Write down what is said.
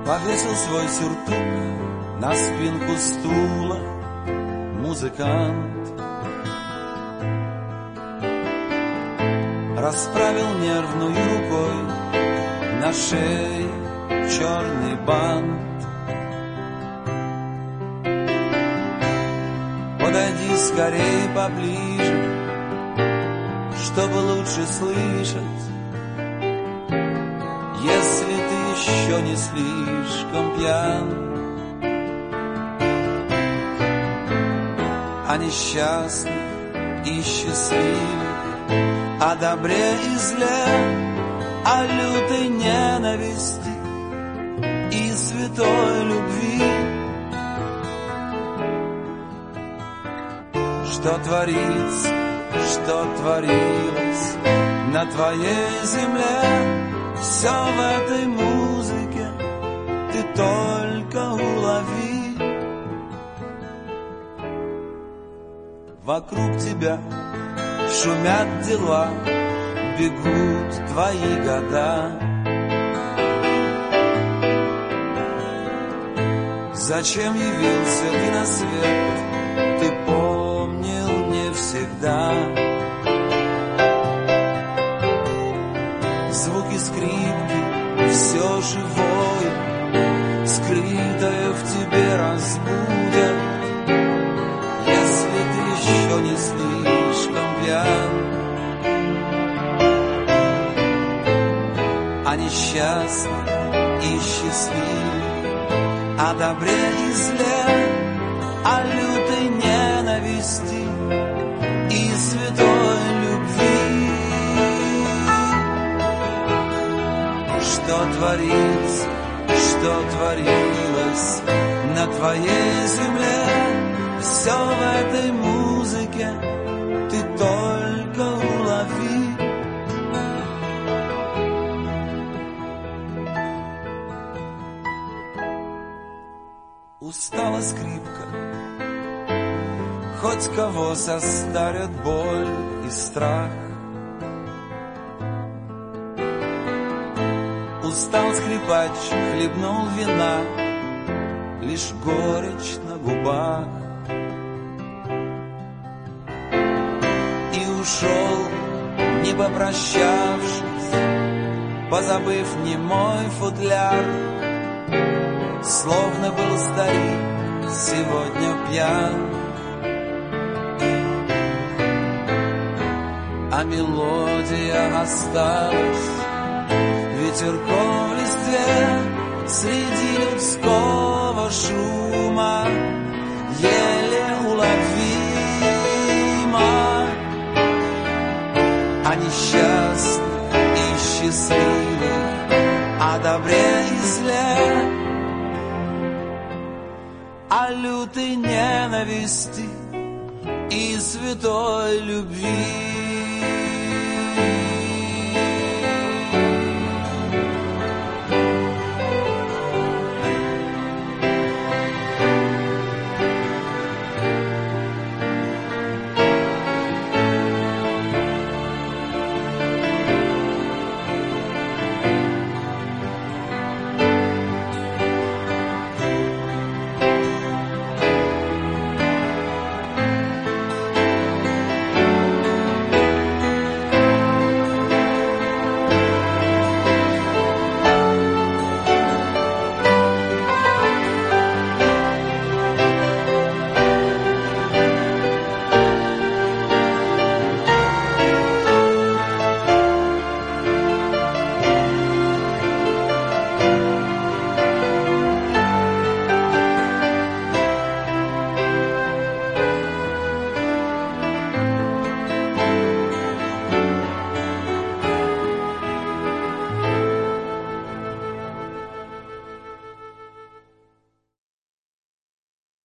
повесил свой сюртук на спинку стула музыкант. Расправил нервную рукой на шее черный бант. Подойди скорее поближе, чтобы лучше слышать, если ты еще не слишком пьян. О несчастных и счастливых, о добре и зле, о лютой ненависти и святой любви. Что творится, что творилось на твоей земле, все в этой музыке ты только улови. Вокруг тебя шумят дела, бегут твои года. Зачем явился ты на свет, ты помнил не всегда. Звуки скрипки, все живое, скрытое в тебе разбудят, если ты еще не слишком пьян. О несчастных и счастливых, о добре и зле, о лютой ненависти и святой любви. Что творится, что творилось на твоей земле, все в этой музыке ты только улови. Устала скрипка, хоть кого состарят боль и страх. Устал скрипач, хлебнул вина, лишь горечь на губах. И ушел, не попрощавшись, позабыв немой футляр. Словно был старик, сегодня пьян. А мелодия осталась ветерком в листве среди людского шума, еле уловима. О несчастных и счастливых, о добре и зле, о лютой ненависти и святой любви.